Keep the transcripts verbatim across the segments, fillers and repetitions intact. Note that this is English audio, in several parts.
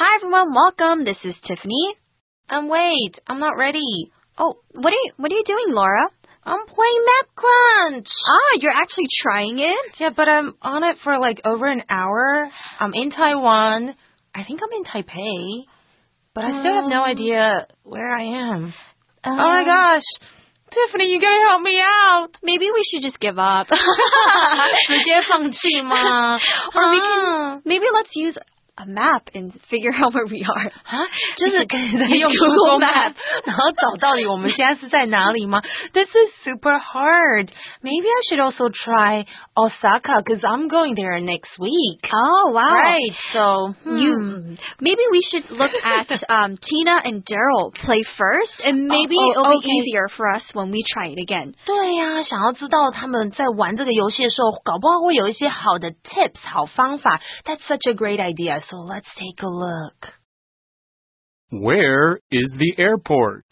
Hi everyone, welcome. This is Tiffany. Um, wait, I'm not ready. Oh, what are you, what are you doing, Laura? I'm playing Map Crunch. Ah, you're actually trying it? Yeah, but I'm on it for like over an hour. I'm in Taiwan. I think I'm in Taipei. But I still have no idea where I am. Uh, oh my gosh. Tiffany, you gotta help me out. Maybe we should just give up. 直接放弃吗？ Or we can, maybe let's use a map and figure out where we are. 啊，就是可以用 Google Map 然后找到底我们现在是在哪里吗？ This is super hard. Maybe I should also try Osaka because I'm going there next week. Oh, wow. Right, so hmm. you maybe we should look at um, Tina and Daryl play first, and maybe oh, oh, it'll okay. be easier for us when we try it again. 对呀，想要知道他们在玩这个游戏的时候，搞不好会有一些好的 tips 好方法。That's such a great idea. So let's take a look. Where is the airport?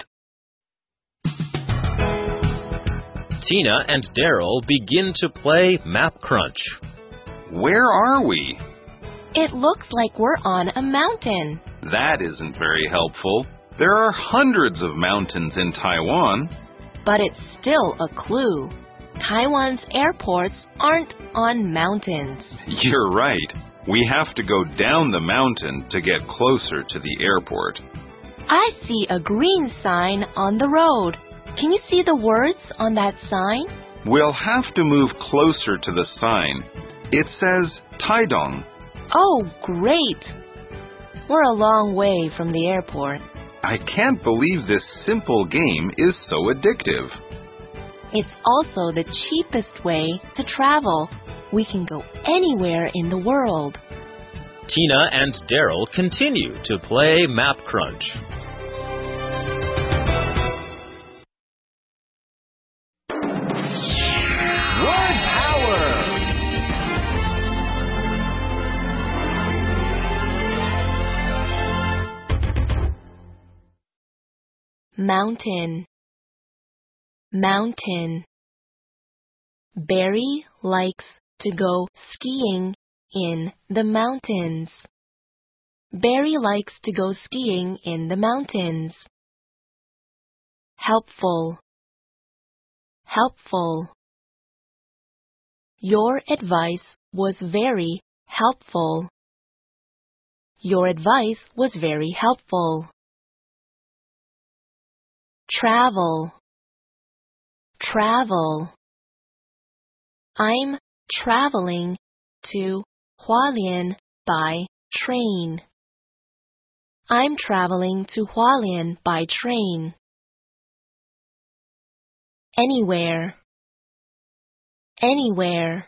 Tina and Daryl begin to play Map Crunch. Where are we? It looks like we're on a mountain. That isn't very helpful. There are hundreds of mountains in Taiwan. But it's still a clue. Taiwan's airports aren't on mountains. You're right. We have to go down the mountain to get closer to the airport. I see a green sign on the road. Can you see the words on that sign? We'll have to move closer to the sign. It says Taidong. Oh, great. We're a long way from the airport. I can't believe this simple game is so addictive. It's also the cheapest way to travel. We can go anywhere in the world. Tina and Daryl continue to play Map Crunch. Word power! Mountain. Mountain. Barry likes to go skiing in the mountains. Barry likes to go skiing in the mountains. Helpful. Helpful. Your advice was very helpful. Your advice was very helpful. Travel. Travel. I'm traveling to Hualien by train. I'm traveling to Hualien by train. Anywhere. Anywhere.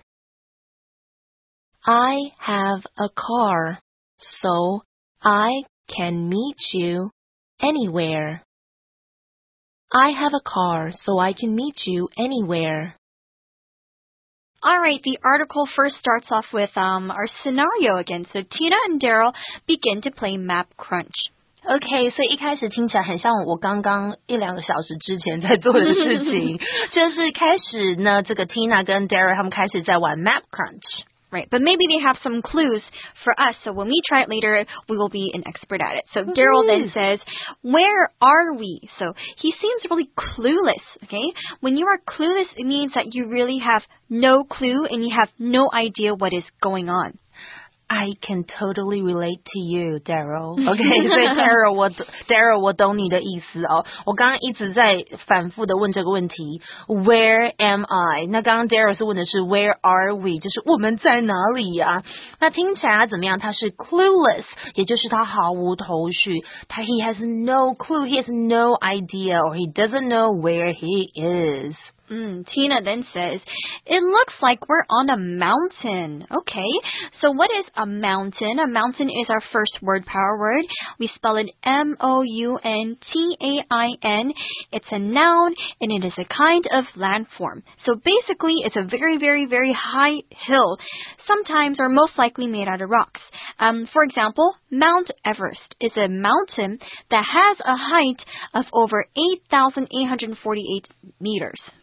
I have a car, so I can meet you anywhere. I have a car, so I can meet you anywhere. All right, the article first starts off with um, our scenario again. So Tina and Daryl begin to play Map Crunch. OK， 所以一开始听起来很像我刚刚一两个小时之前在做的事情，就是开始呢，这个 Tina 跟 Daryl 他们开始在玩 Map Crunch。 Right, but maybe they have some clues for us, so when we try it later, we will be an expert at it. So Daryl then says, where are we? So he seems really clueless, okay? When you are clueless, it means that you really have no clue and you have no idea what is going on. I can totally relate to you, Daryl. OK， 所以 Daryl 我 Daryl 我懂你的意思哦。我刚刚一直在反复的问这个问题 ，Where am I？ 那刚刚 Daryl 是问的是 Where are we？ 就是我们在哪里呀、啊？那听起来他怎么样？他是 clueless， 也就是他毫无头绪。他 He has no clue. He has no idea, or he doesn't know where he is. Mm, Tina then says, it looks like we're on a mountain. Okay, so what is a mountain? A mountain is our first word power word. We spell it M O U N T A I N. It's a noun and it is a kind of landform. So basically, it's a very, very, very high hill, sometimes or most likely made out of rocks. Um, for example, Mount Everest is a mountain that has a height of over eight thousand eight hundred forty-eight meters.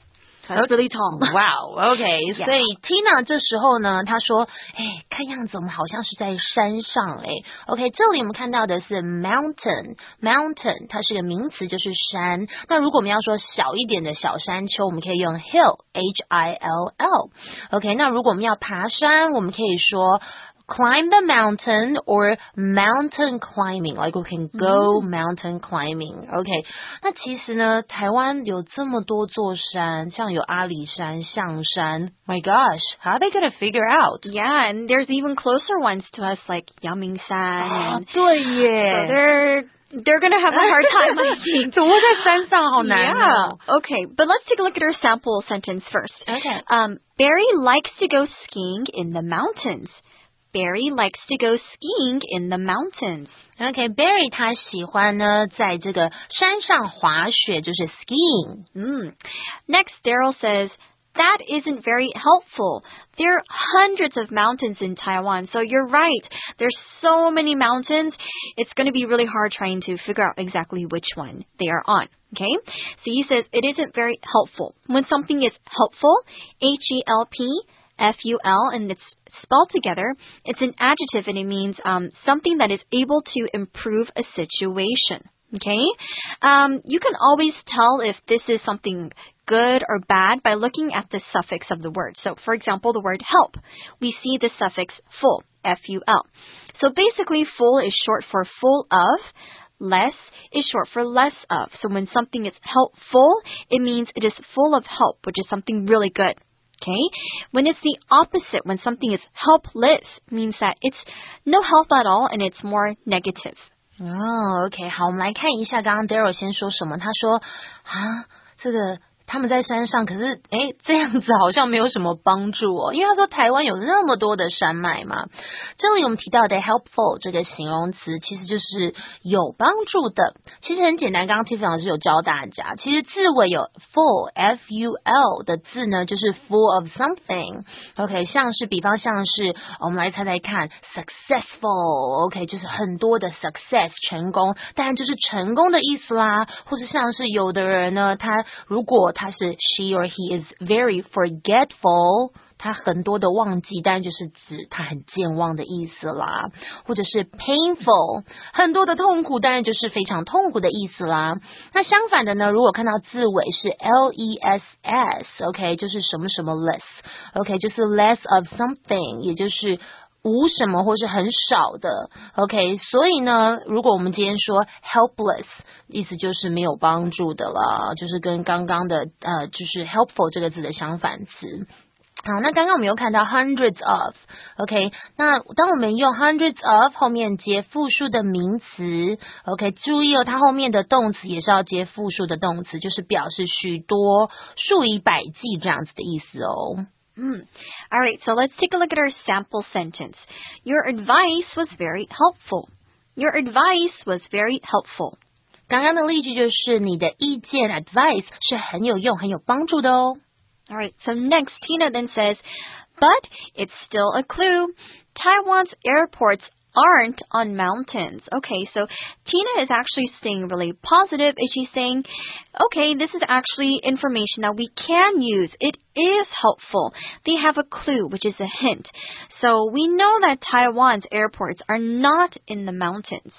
That's really tall. Wow, OK. Yeah. 所以 Tina 这时候呢，她说，哎，看样子我们好像是在山上哎。OK， 这里我们看到的是 mountain，mountain 它是个名词，就是山。那如果我们要说小一点的小山丘，我们可以用 hill，H I L L。OK， 那如果我们要爬山，我们可以说climb the mountain or mountain climbing, like we can go mountain climbing. OK， 那其实呢，台湾有这么多座山，像有阿里山、象山。My gosh, how are they going to figure out? Yeah, and there's even closer ones to us, like Yaming-san. 啊 and 对耶 so they're they're gonna have a hard time, I think. 怎么会在山上好难哦 Yeah. Okay, but let's take a look at our sample sentence first. Okay. Um, Barry likes to go skiing in the mountains. Barry likes to go skiing in the mountains. OK, Barry 他喜欢呢，在这个山上滑雪，就是 skiing. Mm. Next, Daryl says, that isn't very helpful. There are hundreds of mountains in Taiwan, so you're right. There's so many mountains. It's going to be really hard trying to figure out exactly which one they are on. Okay? So he says it isn't very helpful. When something is helpful, H E L P, F U L, and it's spelled together, it's an adjective and it means um, something that is able to improve a situation. Okay? Um, you can always tell if this is something good or bad by looking at the suffix of the word. So, for example, the word help. We see the suffix full, F U L. So basically, full is short for full of. Less is short for less of. So when something is helpful, it means it is full of help, which is something really good. Okay? When it's the opposite, when something is helpless, it means that it's no help at all and it's more negative. 哦 OK 好，我们来看一下刚刚 Daryl 先说什么。他说啊，这个他们在山上，可是诶这样子好像没有什么帮助哦，因为他说台湾有那么多的山脉嘛。这里我们提到的 helpful 这个形容词其实就是有帮助的。其实很简单，刚刚 Tiffany 老师有教大家，其实字尾有 full F U L 的字呢，就是 full of something。 OK， 像是比方像是我们来猜猜看 successful OK 就是很多的 success 成功，当然就是成功的意思啦。或是像是有的人呢，他如果他是 she or he is very forgetful， 他很多的忘记，当然就是指他很健忘的意思啦。或者是 painful， 很多的痛苦，当然就是非常痛苦的意思啦。那相反的呢，如果看到字尾是 L E S S OK 就是什么什么 less OK 就是 less of something， 也就是无什么或是很少的 OK， 所以呢如果我们今天说 helpless 意思就是没有帮助的啦，就是跟刚刚的呃就是 helpful 这个字的相反词。好，那刚刚我们又看到 hundreds of OK， 那当我们用 hundreds of 后面接复数的名词 OK， 注意哦，它后面的动词也是要接复数的动词，就是表示许多数以百计这样子的意思哦。 Mm. All right, so let's take a look at our sample sentence. Your advice was very helpful. Your advice was very helpful. 刚刚的例句就是你的意见 advice 是很有用、很有帮助的哦。 All right, so next Tina then says, but it's still a clue. Taiwan's airports aren't on mountains. Okay, so Tina is actually staying really positive. Is she saying, okay, this is actually information that we can use. It is helpful. They have a clue, which is a hint. So we know that Taiwan's airports are not in the mountains.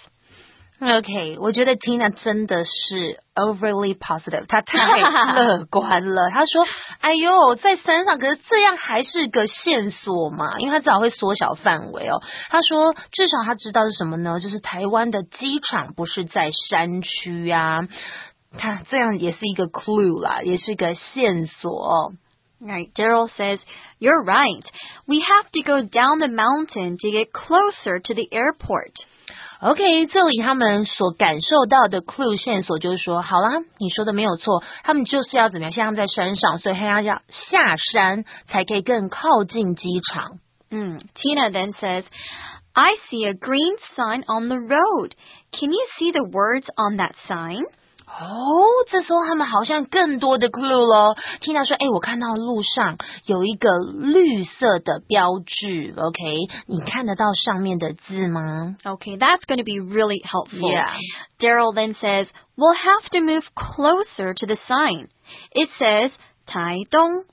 OK， 我觉得 Tina 真的是 overly positive， 她太乐观了。她说：“哎呦，在山上，可是这样还是个线索嘛，因为她至少会缩小范围哦。”她说：“至少她知道是什么呢？就是台湾的机场不是在山区啊。”她这样也是一个 clue 啦，也是个线索哦。 Right, Daryl says, you're right. We have to go down the mountain to get closer to the airport. OK， 这里他们所感受到的 clue 线索就是说，好啦，你说的没有错，他们就是要怎么样？现在他们在山上，所以他要要下山才可以更靠近机场。 Mm. Tina then says, I see a green sign on the road. Can you see the words on that sign? 哦，这时候他们好像更多的 clue 咯。Tina 说，诶，我看到路上有一个绿色的标志 OK， 你看得到上面的字吗？ Okay, that's going to be really helpful. Yeah. Daryl then says, we'll have to move closer to the sign. It says, 台东。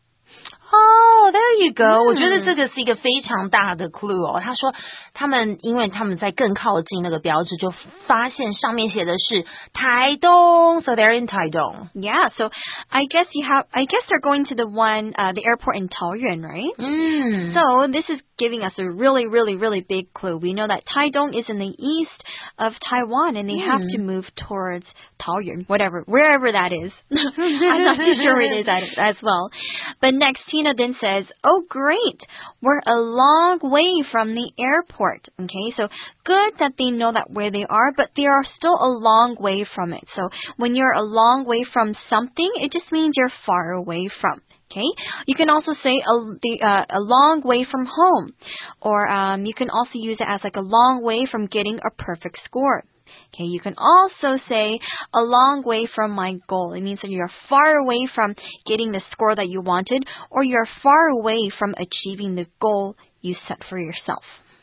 Oh, there you go. 嗯我觉得这个是一个非常大的 clue 哦。他说他们因为他们在更靠近那个标志，就发现上面写的是台东 ，so they're in 台东。 Yeah, so I guess you have. I guess they're going to the one, uh, the airport in Taoyuan, right? 嗯 So this is giving us a really, really, really big clue. We know that Taidong is in the east of Taiwan, and they have to move towards Taoyuan, whatever, wherever that is. I'm not too sure where it is at, as well. But next, Tina then says, "Oh, great! We're a long way from the airport." Okay, so good that they know that where they are, but they are still a long way from it. So when you're a long way from something, it just means you're far away from. Okay, you can also say a, the, uh, a long way from home, or um, you can also use it as like a long way from getting a perfect score. Okay, you can also say a long way from my goal. It means that you're far away from getting the score that you wanted, or you're far away from achieving the goal you set for yourself.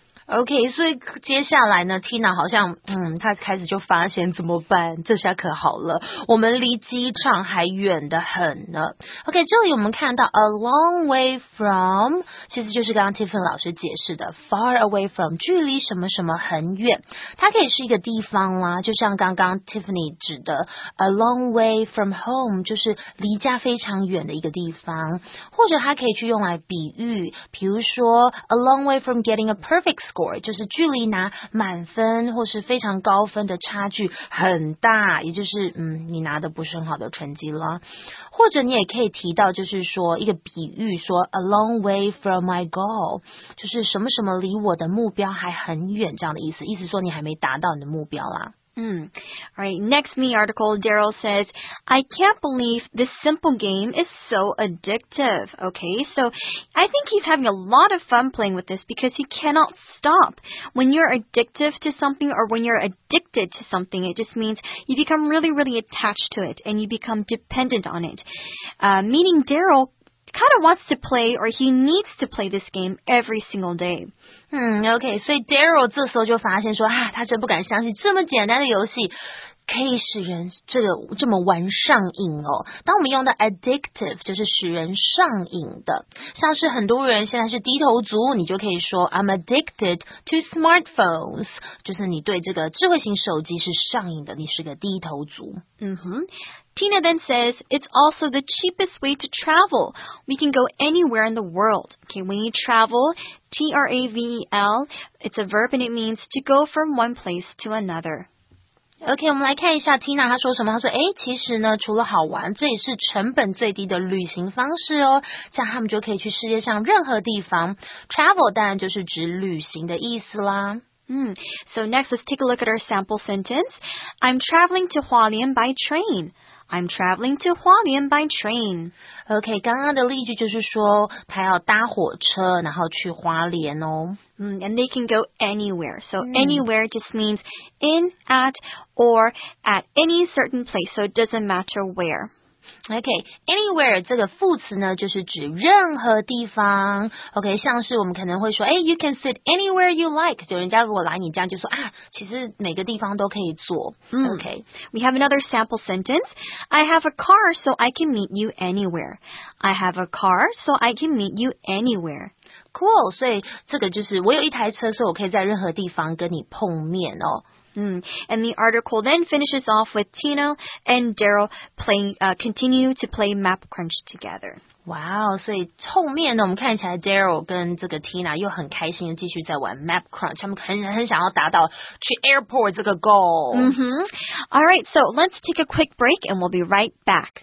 OK， 所以接下来呢 ，Tina 好像，嗯，她开始就发现怎么办？这下可好了，我们离机场还远得很呢。OK， 这里我们看到 a long way from， 其实就是刚刚 Tiffany 老师解释的 far away from， 距离什么什么很远，它可以是一个地方啦，就像刚刚 Tiffany 指的 a long way from home， 就是离家非常远的一个地方，或者它可以去用来比喻，比如说 a long way from getting a perfect score。就是距离拿满分或是非常高分的差距很大，也就是嗯，你拿的不是很好的成绩啦。或者你也可以提到，就是说一个比喻，说 a long way from my goal， 就是什么什么离我的目标还很远这样的意思，意思说你还没达到你的目标啦。 Mm. All right, next in the article, Daryl says, "I can't believe this simple game is so addictive." Okay, so I think he's having a lot of fun playing with this because he cannot stop. When you're addictive to something or when you're addicted to something, it just means you become really, really attached to it and you become dependent on it. Uh, meaning Daryl kind of wants to play or he needs to play this game every single day. 嗯 OK， 所以 Daryl 这时候就发现说啊，他真不敢相信这么简单的游戏可以使人这个这么玩上瘾哦。当我们用的 addictive 就是使人上瘾的，像是很多人现在是低头族，你就可以说 I'm addicted to smartphones， 就是你对这个智慧型手机是上瘾的，你是个低头族。 Mm-hmm. Tina then says, "It's also the cheapest way to travel. We can go anywhere in the world." Okay, when you travel, T R A V E L, it's a verb and it means to go from one place to another. OK， 我们来看一下 Tina 她说什么。她说，诶，其实呢，除了好玩，这也是成本最低的旅行方式哦。这样他们就可以去世界上任何地方。Travel 当然就是指旅行的意思啦。 Mm. So next, let's take a look at our sample sentence. I'm traveling to Hualien by train. I'm traveling to Hualien by train. OK， 刚刚的例句就是说，他要搭火车，然后去花莲哦。 Mm, and they can go anywhere. So Mm. anywhere just means in, at, or at any certain place. So it doesn't matter where. OK，anywhere、okay, 这个副词呢，就是指任何地方。OK， 像是我们可能会说，哎 ，you can sit anywhere you like。就人家如果来你家，就说啊，其实每个地方都可以坐。 Mm. OK，we、 okay. have another sample sentence. I have a car, so I can meet you anywhere. I have a car, so I can meet you anywhere. Cool， 所以这个就是我有一台车，所以我可以在任何地方跟你碰面哦。 Mm. And the article then finishes off with Tina and Daryl playing, uh, continue to play Map Crunch together. 哇哦，所以后面呢，我们看起来 Daryl 跟这个 Tina 又很开心的继续在玩 Map Crunch， 他们很很想要达到去 airport 这个 goal。 Mm-hmm. All right, so let's take a quick break and we'll be right back.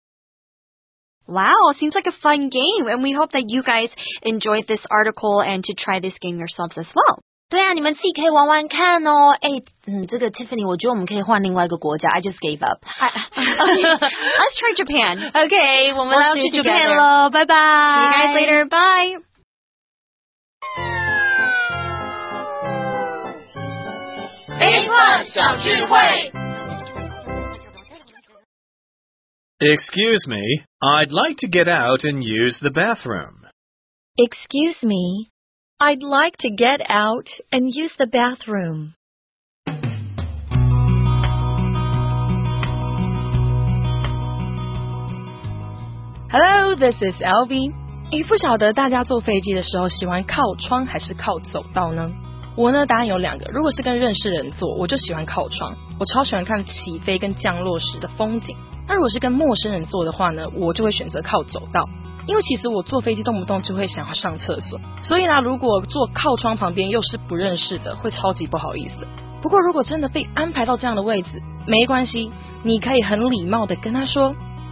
Wow, seems like a fun game, and we hope that you guys enjoyed this article and to try this game yourselves as well. 对啊，你们自己可以玩玩看哦。哎，嗯，这个 Tiffany， 我觉得我们可以换另外一个国家。I just gave up. Let's try Japan. OK， 我们 We'll 要去 see you Japan together. 了，拜拜。 See you guys later. Bye. A Plus 小聚会。 Excuse me, I'd like to get out and use the bathroom. Excuse me, I'd like to get out and use the bathroom. Hello, this is L V。诶，不晓得大家坐飞机的时候喜欢靠窗还是靠走道呢？我呢，答案有两个。如果是跟认识的人坐，我就喜欢靠窗，我超喜欢看起飞跟降落时的风景。那如果是跟陌生人坐的话呢，我就会选择靠走道。因为其实我坐飞机动不动就会想要上厕所，所以呢，如果坐靠窗旁边又是不认识的，会超级不好意思。不过如果真的被安排到这样的位置，没关系，你可以很礼貌的跟他说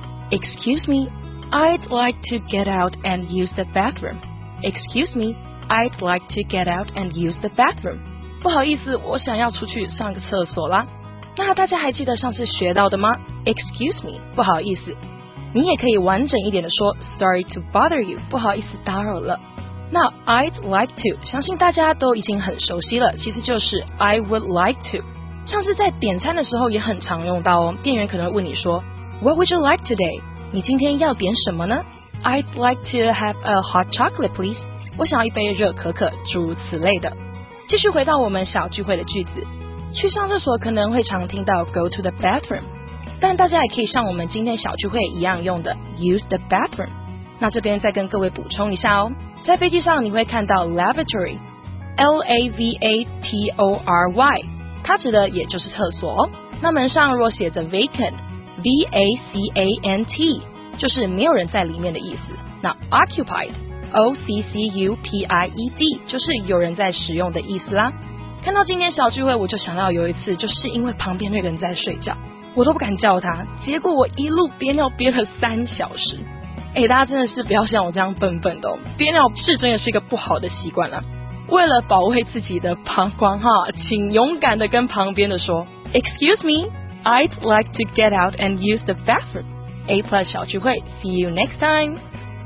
Excuse me, I'd like to get out and use the bathroom. Excuse me, I'd like to get out and use the bathroom. 不好意思，我想要出去上个厕所啦。那大家还记得上次学到的吗？ Excuse me, 不好意思。你也可以完整一点的说 Sorry to bother you, 不好意思打扰了。那 I'd like to 相信大家都已经很熟悉了，其实就是 I would like to。 像是在点餐的时候也很常用到哦，店员可能会问你说 What would you like today? 你今天要点什么呢？ I'd like to have a hot chocolate please. 我想要一杯热可可，诸如此类的。继续回到我们小聚会的句子，去上厕所可能会常听到 Go to the bathroom，但大家也可以像我们今天小聚会一样用的 use the bathroom。 那这边再跟各位补充一下哦，在飞机上你会看到 lavatory L A V A T O R Y， 它指的也就是厕所哦。那门上若写着 vacant V A C A N T， 就是没有人在里面的意思。那 occupied O C C U P I E D 就是有人在使用的意思啦。看到今天小聚会，我就想到有一次就是因为旁边那个人在睡觉，我都不敢叫他，结果我一路憋尿憋了三小时。哎，大家真的是不要像我这样笨笨的哦，憋尿是真的是一个不好的习惯啦。为了保卫自己的膀胱哈，请勇敢的跟旁边的说 Excuse me, I'd like to get out and use the bathroom. A plus 小聚会 See you next time.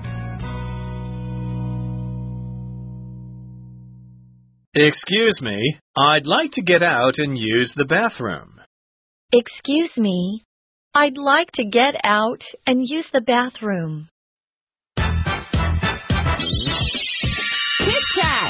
Excuse me, I'd like to get out and use the bathroom. Excuse me, I'd like to get out and use the bathroom. Chit Chat.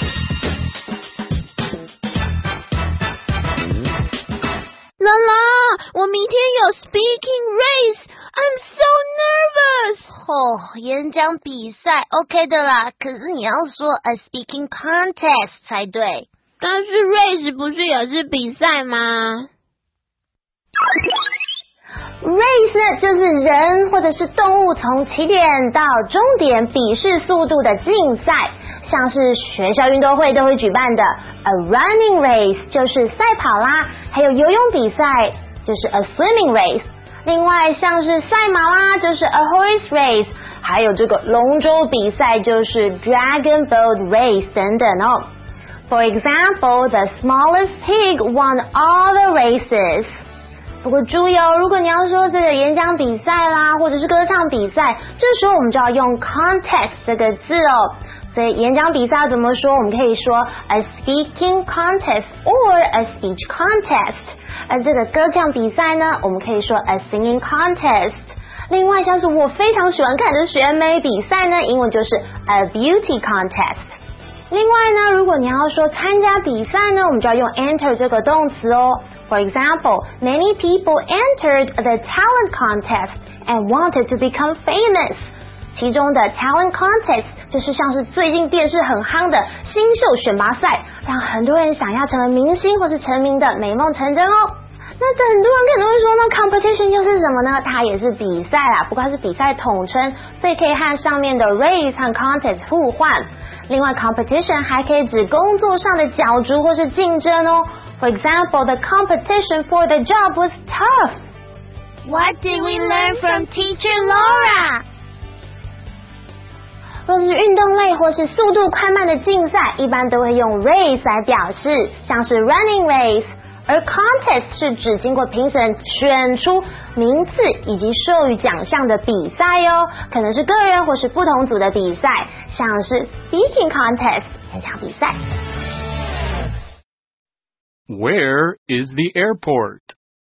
Lala, 我明天有 speaking race. I'm so nervous. 哦，演讲比赛 OK 的啦，可是你要说 a speaking contest 才对。 但是 race 不是也是比赛吗 ？Race 呢，就是人或者是动物从起点到终点比试速度的竞赛，像是学校运动会都会举办的 a running race 就是赛跑啦，还有游泳比赛就是 a swimming race， 另外像是赛马啦就是 a horse race， 还有这个龙舟比赛就是 dragon boat race 等等哦。For example, the smallest pig won all the races。不过注意哦，如果你要说这个演讲比赛啦，或者是歌唱比赛，这时候我们就要用 contest 这个字哦。所以演讲比赛怎么说？我们可以说 a speaking contest or a speech contest。而这个歌唱比赛呢，我们可以说 a singing contest。另外像是我非常喜欢看的选美比赛呢，英文就是 a beauty contest。另外呢，如果你要说参加比赛呢，我们就要用 enter 这个动词哦。For example, many people entered the talent contest and wanted to become famous. 其中的 talent contest 就是像是最近电视很夯的新秀选拔赛，让很多人想要成为明星或是成名的美梦成真哦。那很多人可能会说呢 competition 又是什么呢？它也是比赛啦，不过它是比赛统称，所以可以和上面的 race 和 contest 互换。另外 competition 还可以指工作上的角逐或是竞争哦。For example, the competition for the job was tough. What did we learn from Teacher Laura? 若是运动类或是速度快慢的竞赛，一般都会用 race 来表示，像是 running race。而 contest 是指经过评审选出名次以及授予奖项的比赛哦，可能是个人或是不同组的比赛，像是 speaking contest 演讲比赛。 Where is the airport?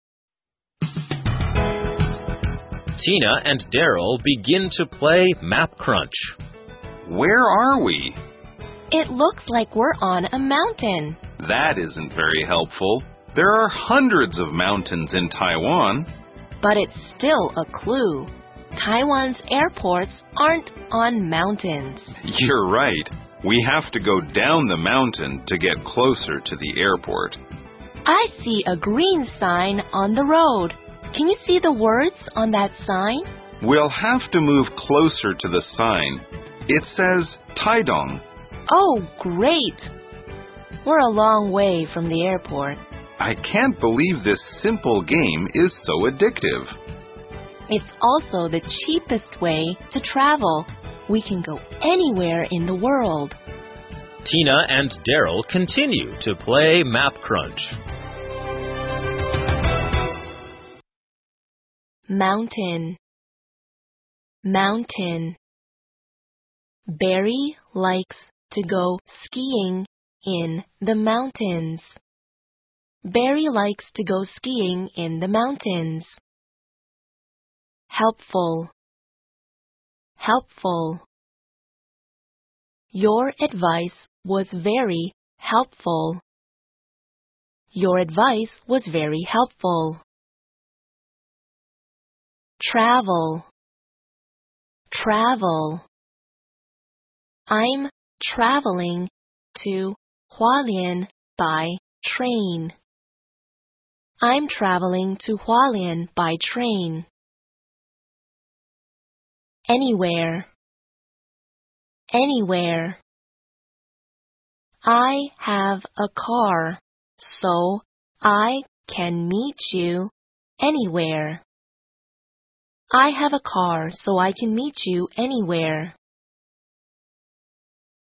Tina and Daryl begin to play Map Crunch. Where are we? It looks like we're on a mountain. That isn't very helpful. There are hundreds of mountains in Taiwan. But it's still a clue. Taiwan's airports aren't on mountains. You're right. We have to go down the mountain to get closer to the airport. I see a green sign on the road. Can you see the words on that sign? We'll have to move closer to the sign. It says Taidong. Oh, great! We're a long way from the airport. I can't believe this simple game is so addictive. It's also the cheapest way to travel. We can go anywhere in the world. Tina and Daryl continue to play Map Crunch. Mountain, mountain. Barry likes to go skiing in the mountains. Barry likes to go skiing in the mountains. Helpful, helpful. Your advice was very helpful. Your advice was very helpful. Travel, travel. I'm traveling to Hualien by train. I'm traveling to Hualien by train. Anywhere, anywhere. I have a car, so I can meet you anywhere. I have a car, so I can meet you anywhere.